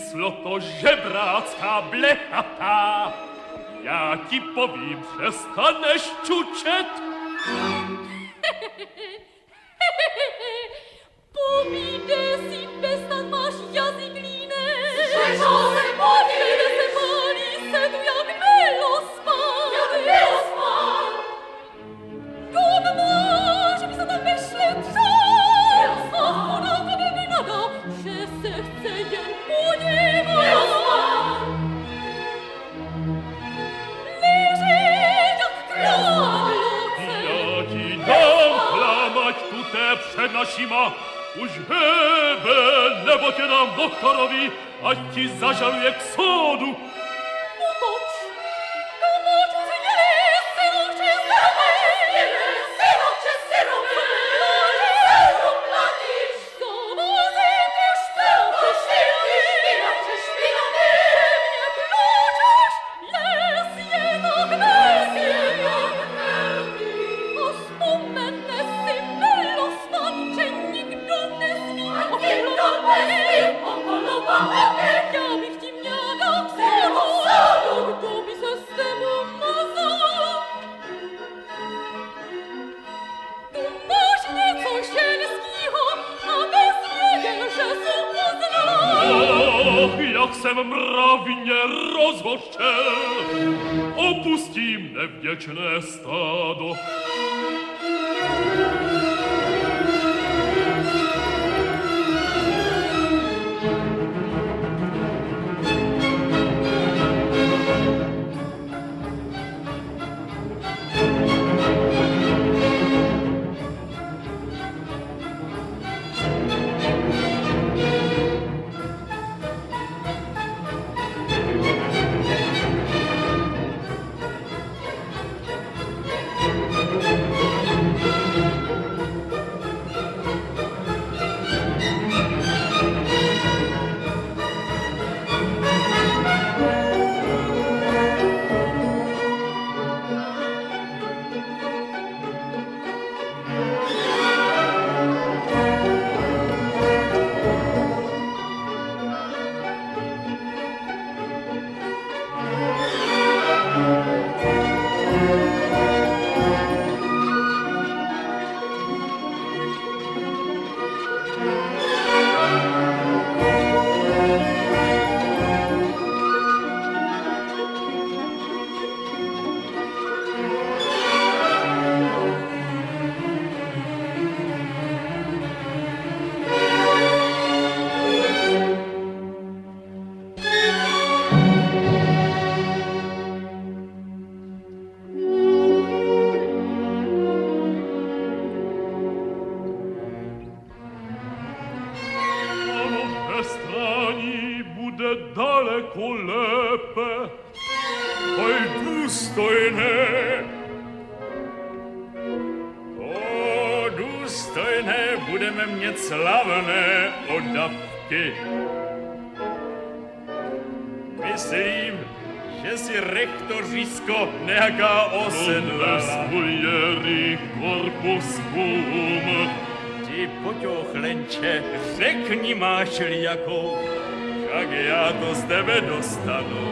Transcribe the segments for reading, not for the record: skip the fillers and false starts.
Číslo to žebrácká blechata. Já ti povím, přestaneš čučet. Povíde si, bestan máš jazyk línej. Že se pálí se tu jak melospan. Kom máš, by se tam vyšletřal. A ona tebe vynadá, že se chce jen podívat. Leží jak královce. Já ti dám klamať tuté před našima. Už hebe, nebo tě dám doktorovi, ať ti zažaluje k soudu. Utoč, komoč uřiděli, synovče synovče, platíš, zavozy ty špinače, mě pláčeš, les je tak velký, a vzpomene si milostan, že nikdo nesmí okolovat. Já bych ti měla dát k soudu, kdo by se s tebou mazal. Tu máš něco ženskýho, abys věděl, že jsem poznal. Ach, jak jsem mravně rozhořčel, opustím nevděčné stádo. daleko lépe. Oj, důstojné, o důstojné, budeme mít slavné odavky. Myslím, že si rektorisko nějaká osedlala. Svojery corpuscum. Ty poťochlenče, řekni, máš-li jakou, však já to z tebe dostanu.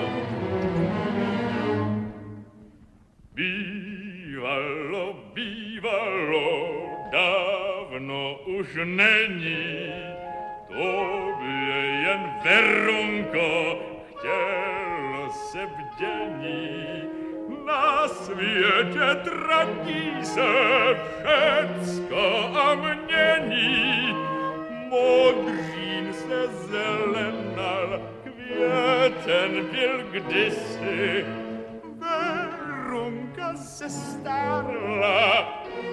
Bývalo, dávno už není, tobě jen Verunko chtělo se bdění. Na světě tratí se všecko a mění. Modřín se zelenal, květen byl kdysi. Verunka se stárla.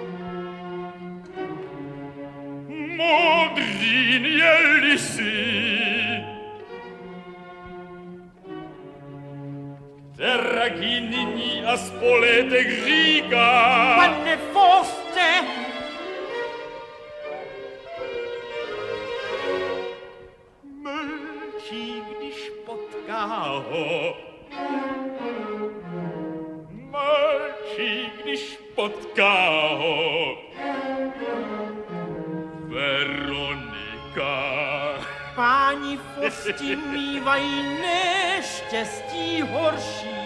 Modřín je lisý. Dragý nyní a spoletek říká. Pane Fauste! Mlčí, když potká ho. Mlčí, když potká ho. Veronika. Páni Páni Fosti mývají neštěstí horší.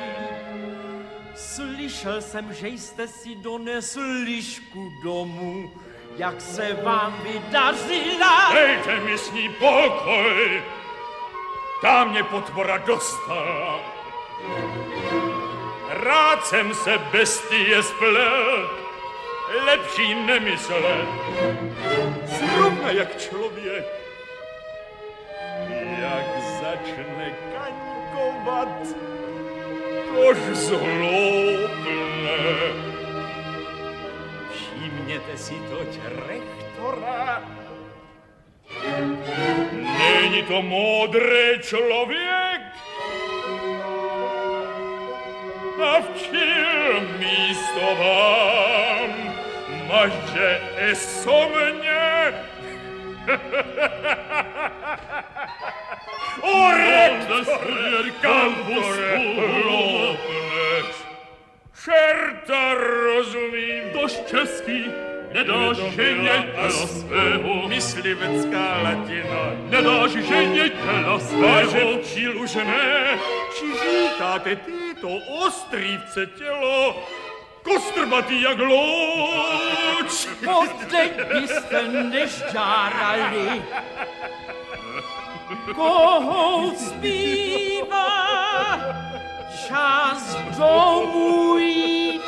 Slyšel jsem, že jste si donesl lišku domů. Jak se vám vydařila? Dejte mi s ní pokoj. Ta mě potvora dostala. Rád jsem se bestie splet, lepší nemyslet. Zrovna jak člověk, jak začne kaňkovat, tož zhloupne. Všimněte si toť rektora. Není to moudrý člověk? A v čím místo vám maže eso mě? O rektore, kantore, hloupneš. Čerta rozumím. Dost český, nedáš ženě těla svého. Myslivecká latina. Nedáš ženě těla svého. A ževčil už ne. Či říkáte tyto ostrývce tělo, kostrbatý jak loč. Podeď byste nežďárali. Kohout zpívá, čas domů jít.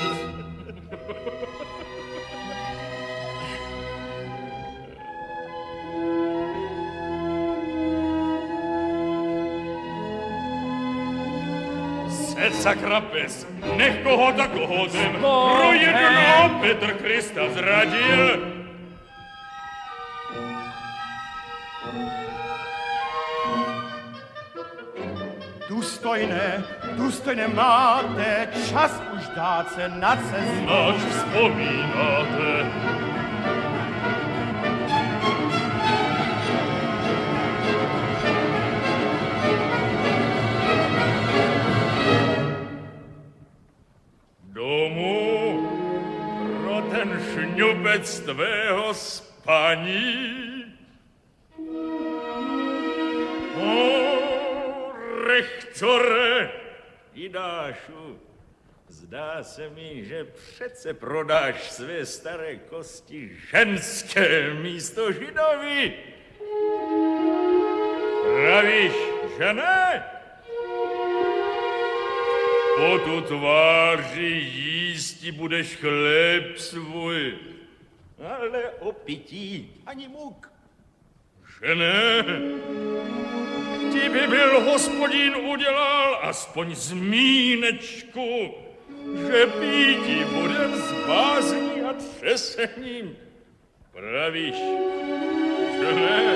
Sed sakra pes, nech koho tak kohotem, pro jednoho Petr Krista zradil. Důstojné máte, čas už dát se na cestu. Náš vzpomínáte. Domů pro ten šňubec tvého spaní. Rektore, Jidášu, zdá se mi, že přece prodáš své staré kosti ženské místo Židovi. Pravíš, že ne? Po tu tváři jísti budeš chléb svůj, ale o pití ani muk. Že ne? Ti by byl hospodín udělal aspoň zmínečku, že pítí budem s bázní a třesením. Pravíš, že ne?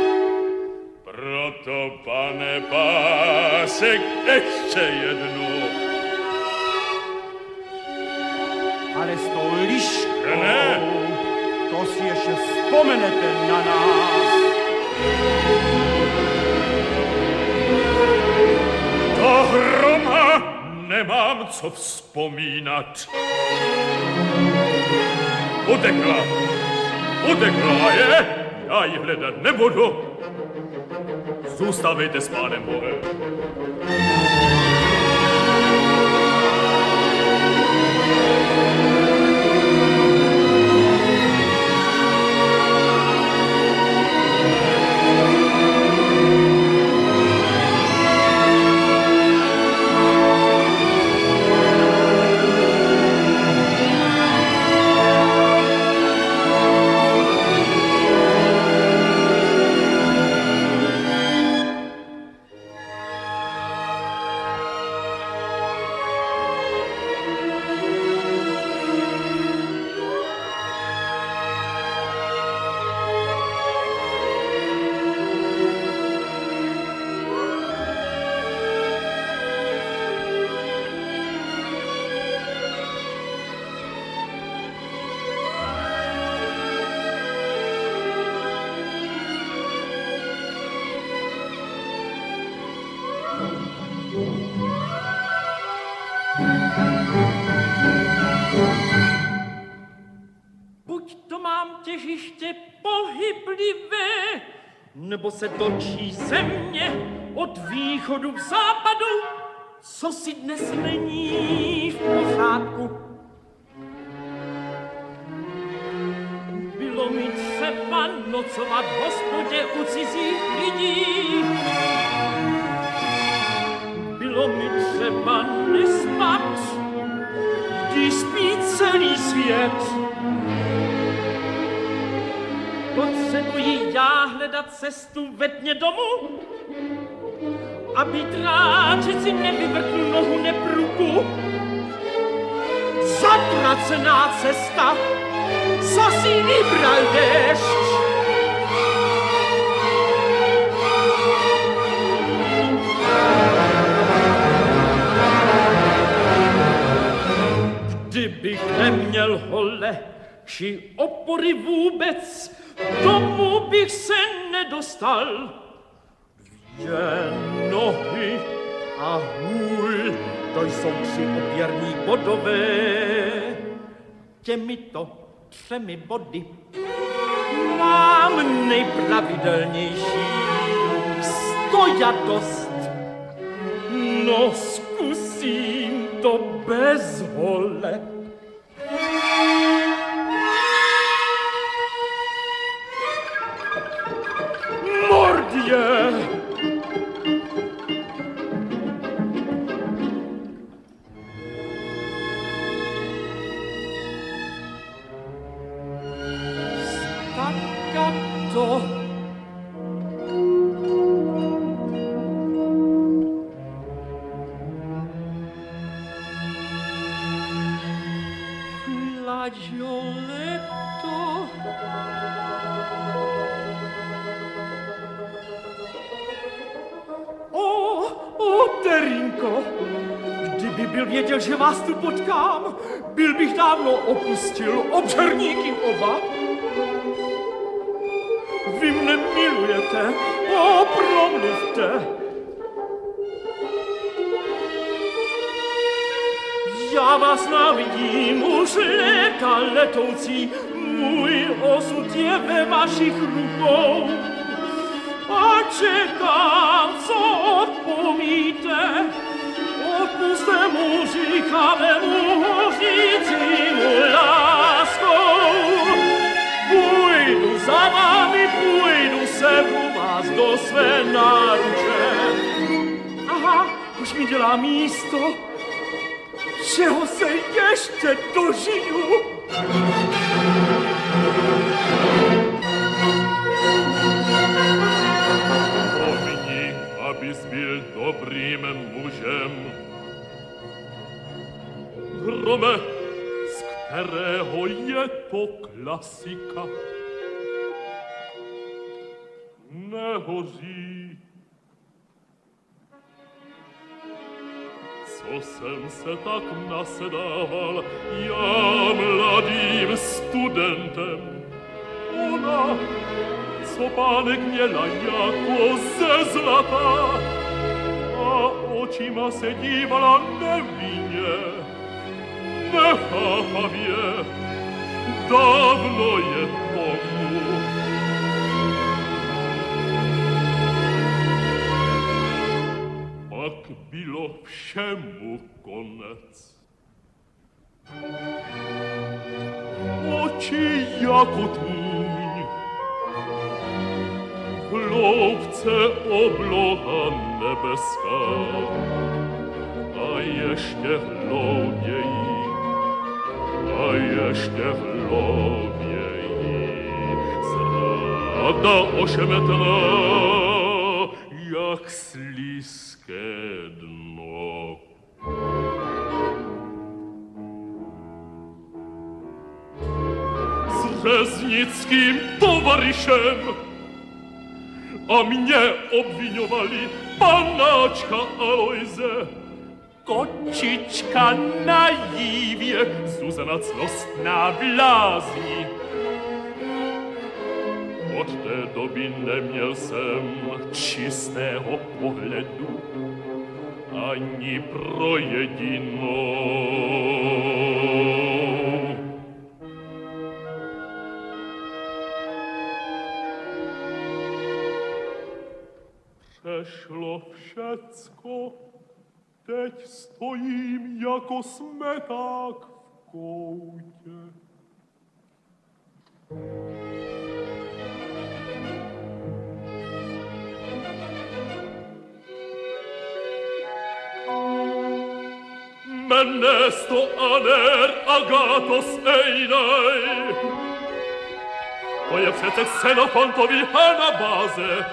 Proto, pane Pásek, ještě jednou. Ale s tou liškou, ne? To si ještě vzpomenete na nás. Do hroma nemám co vzpomínat. Utekla je, já ji hledat nebudu. Zůstávejte s pánem Bohem. nebo se točí země od východu k západu, co si dnes není v pořádku. Bylo mi třeba nocovat v hospodě u cizích lidí. Bylo mi třeba nespat, když spí celý svět. Potřebuji já hledat cestu ve dně domů, aby dráčeci nevyvrtl nohu nepruku. Zatracená cesta, co si vybral déšť. Kdybych neměl hole či opory vůbec, domů bych se nedostal. Jen nohy a hůl, to jsou 3 opěrní bodové. Těmito 3 body mám nejpravidelnější stojatost. No, zkusím to bez hole. Mordě! Staccato! Flageoletto! Terinko, kdyby byl věděl, že vás tu potkám, byl bych dávno opustil obřerníky oba. Vy mne milujete, promluvte. Já vás návidím už léta letoucí, můj osud je ve vašich rukou. A čekám, co odpovíte, odpuste říkavému hořícímu láskou. Půjdu za vámi, půjdu se u vás do své náruče. Aha, už mi dělá místo, čeho se ještě dožiju. Abys byl dobrým mužem. Grome, z kterého je to klasika, nehoří. Co jsem se tak nasedával, já mladým studentem. Ona, co pánek měla jako ze zlata, a očima se dívala nevinně, nechápavě, dávno je tomu. Pak bylo všemu konec. Oči jako tůň, hloubce obloha nebeská, a ještě hlouběji, a ještě hlouběji, zrada ošemetná, jak slizké dno. S řeznickým tovaryšem a mě obviňovali panáčka Alojze, kočička naivě, Zuzana cnostná blázní. Od té doby neměl jsem čistého pohledu ani pro jedinou. Przeszło wszystko, teď stojím jako smeták v koutě. Mennesto aner agatos einej. To je přece Xenofontovi anabáze.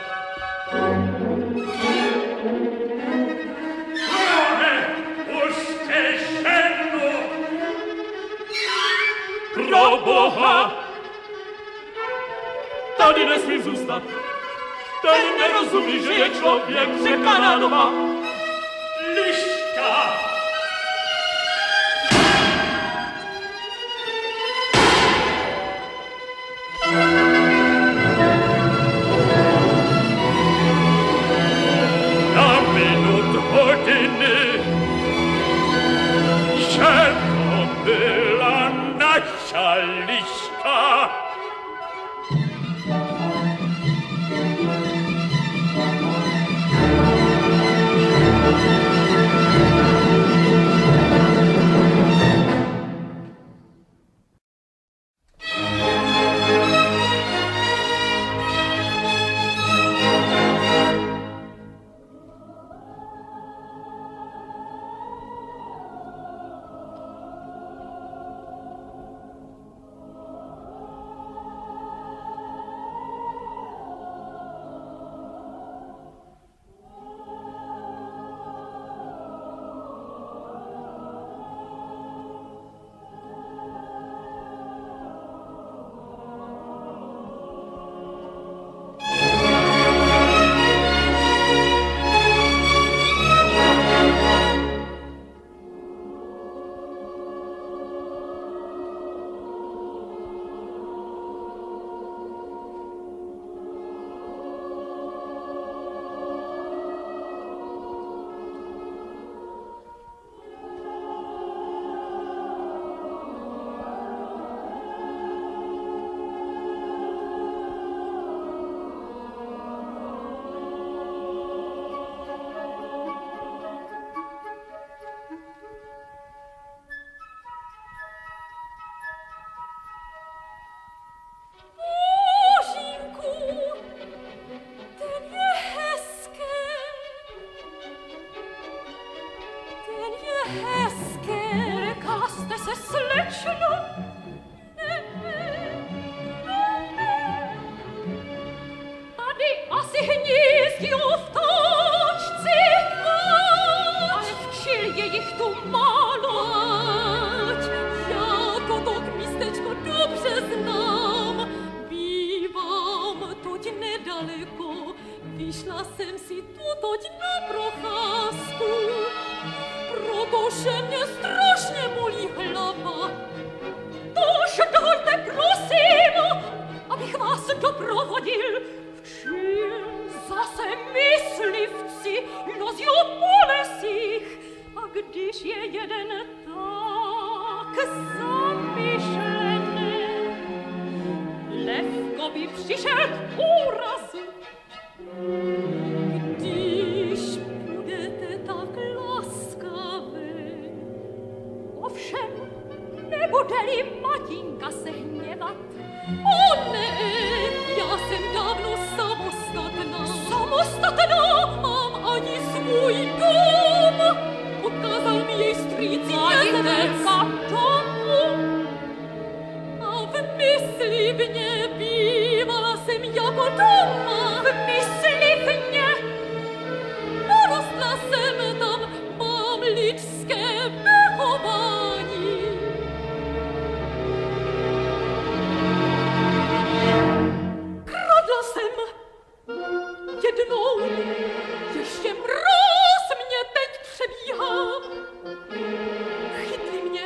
Pro Boha! Tady nesmím zůstat. Ten nerozumí, že je člověk překanánova liška. Na minut hodiny, že to byla naša liška. Vyšla jsem si tutoť na procházku, protože mě strašně bolí hlava. Tož dojte, prosím, abych vás doprovodil. Včím zase myslivci lozí po lesích, a když je jeden tak zamyšlený, lehko by přišel k úrazu. Když budete tak laskavé, ovšem nebude-li matinka se hněvat. O ne, já jsem dávno samostatná. Samostatná, mám ani svůj dom. Odkázal mi jej strýc Jezevec. A v mysli mě bývala jsem jako doma. V mysli mě porostla jsem tam, mám lidské vychování. Kradla jsem jednou, ještě mráz mě teď přebíhá. Chytli mě,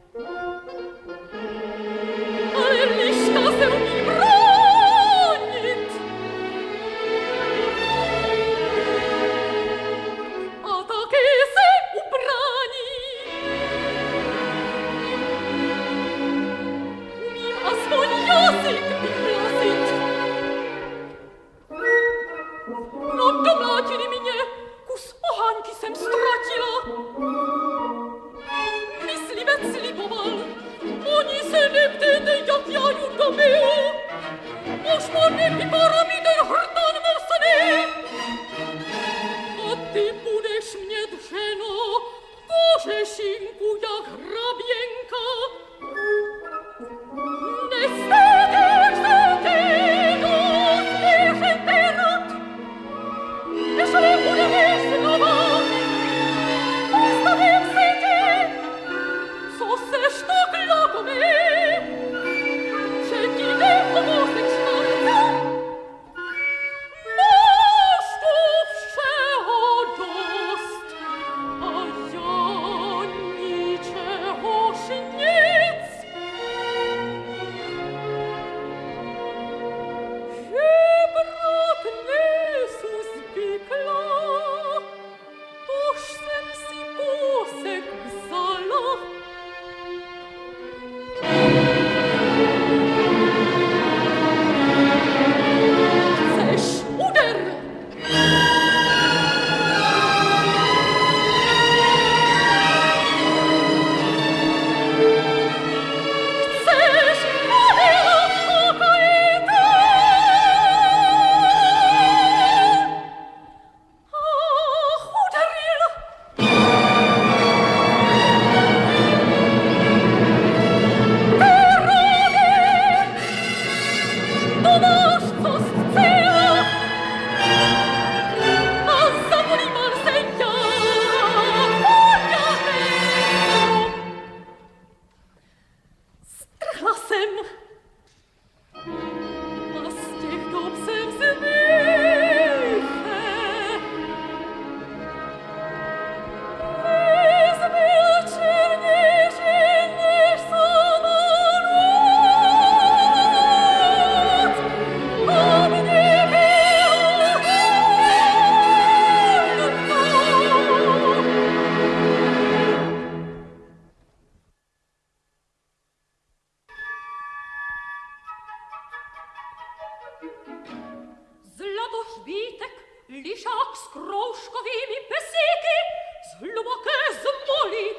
ale liška se umí bránit. A taky se ubrání. Umím aspoň jazyk vyrazit. No domlátili mě, kus ohánky jsem ztratila. Myslivec sliboval, oni se neptejte, jak já ju dobiju. Už mu nevypadá mi ten hrtan mocný. A ty budeš mě dřeno, kožešinku jak hraběnka. Nestejte se ty do zvěřete rad, nežli budeme znova, postavím si tě, co seš tak lakomý, že ti jde homosexualita. Máš tu všeho dost, a já ničehož nic. Žebrat nejsou zvykla, tož jsem si kousek vzala. Chceš úder? Chceš úder, chokajte? Ach, uderil! To máš, co zcela, a zavolíval se já, poďané. Strhla jsem, a z těch dob jsem zvyche. Nezbyl černější než sama noc, a mě bylo Zlatošvítek, lišák s kroužkovými pesíky, z hluboké zmoli.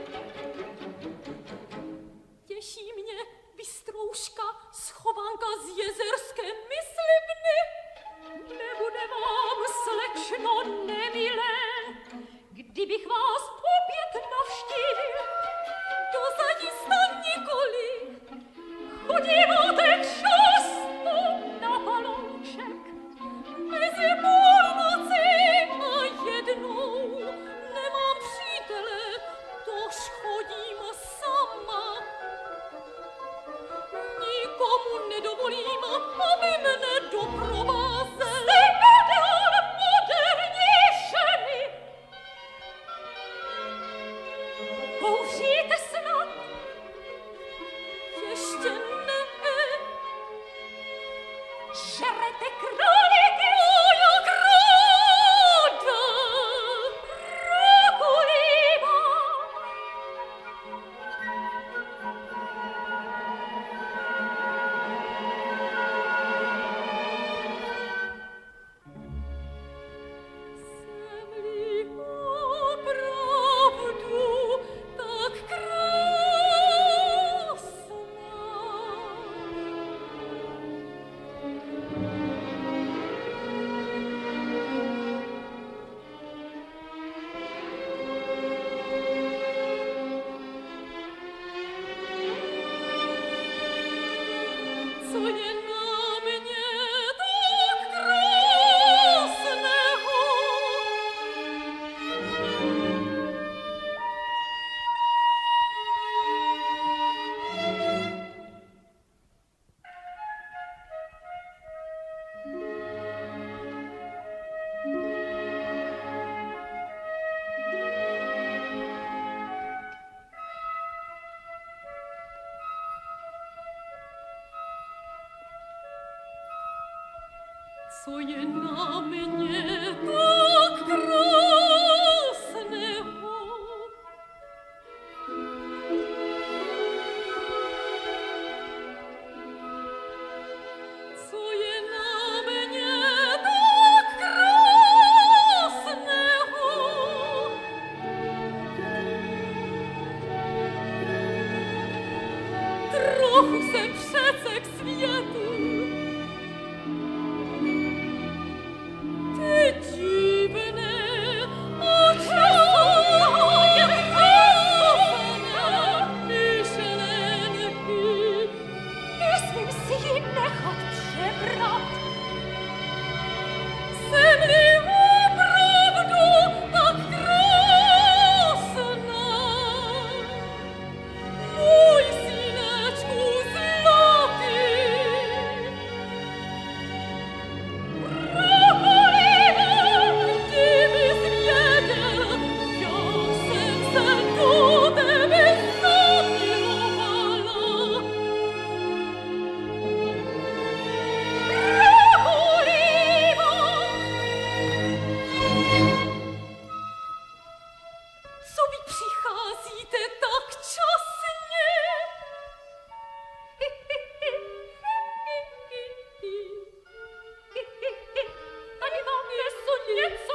Těší mě bystrouška, schovanka z jezerské myslivny. Nebude vám, slečno, nemilé, kdybych vás opět navštívil. Dozajista nikoli. Chodíváte často na palouček. Mezi půlnoci a jednou nemám přítele, tož chodím sama. Nikomu nedovolím, aby mne doprovázel. Jste pedál moderní ženy. Kouříte snad? Ještě ne. Žerete králíky, jak ráda. Rakulíba. Jsem-li opravdu tak co je na mě tak krásného? Co je na mě tak krásného? Co je na mě tak krásného?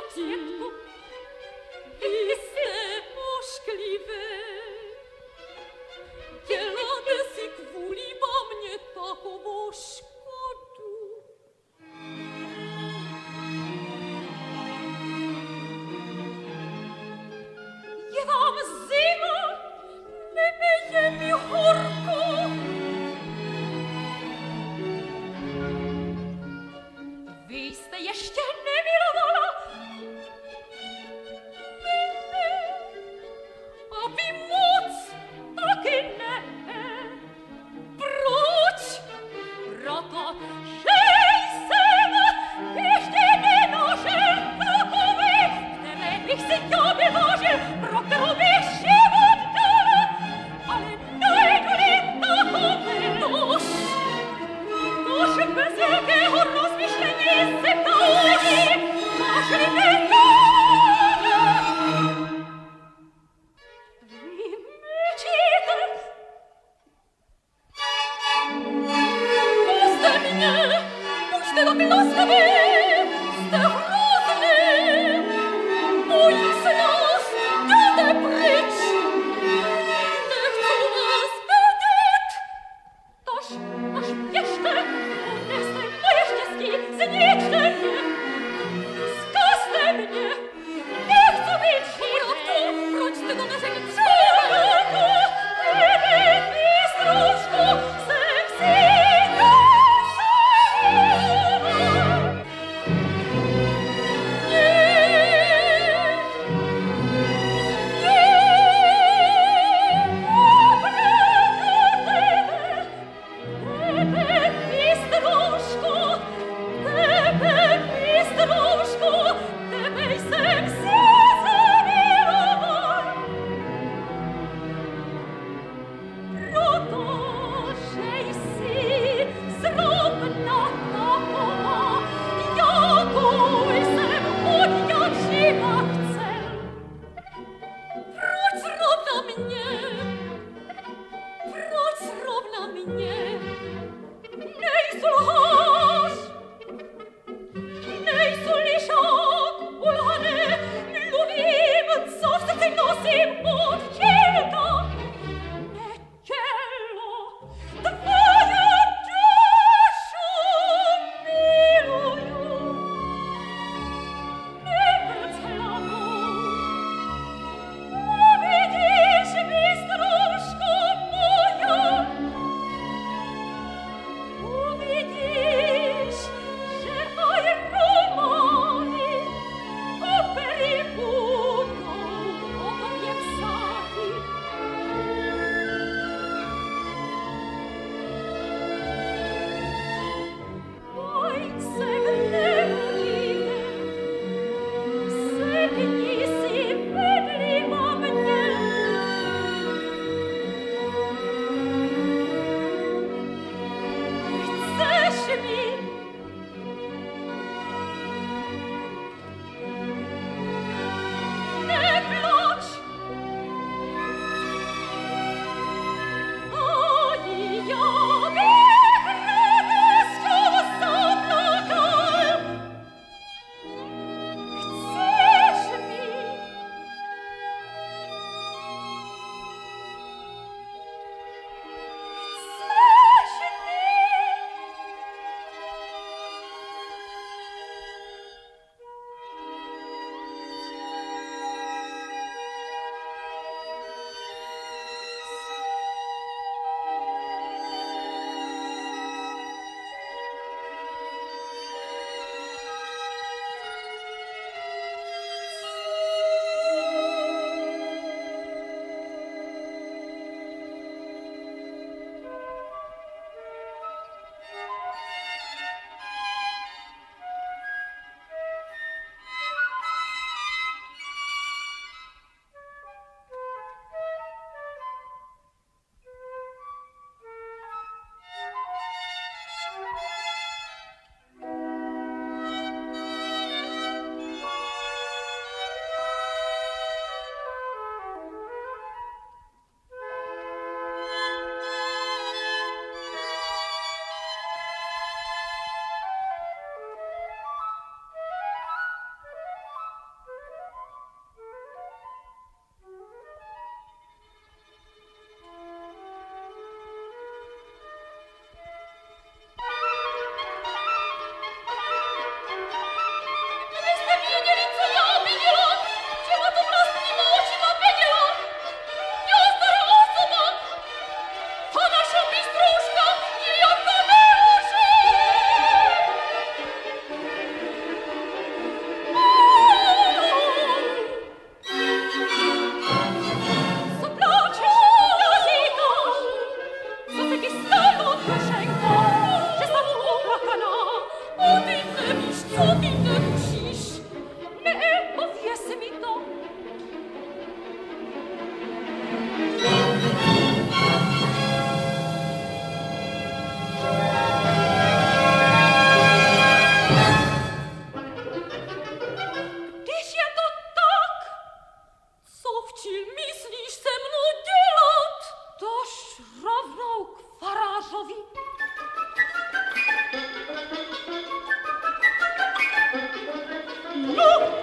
Světku, vy jste ošklivé. Děláte si kvůli mě takovou škodu. Je vám zima, nebe je mi horko. Vy jste ještě nemilovala mne. A vy moc taky ne. Proč? Proto, že jsem ještě nenašel takové, které bych si já vyvážil, pro kterou bych život dal. Ale najdu-li takové tož bez velkého rozmyšlení se taudí, našli nekáda. Vy mlčíte. Puste mě, buďte tak laskaví, jste hrozný. Bojím se nás, jděte pryč. Nechci vás vidět. Tož běžte, odneste moje štěstí, zničte mě. Zkazte mě.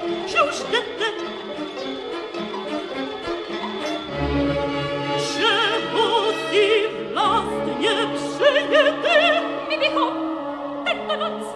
že už jdete. Čeho si vlastně přejete? My bychom tento noc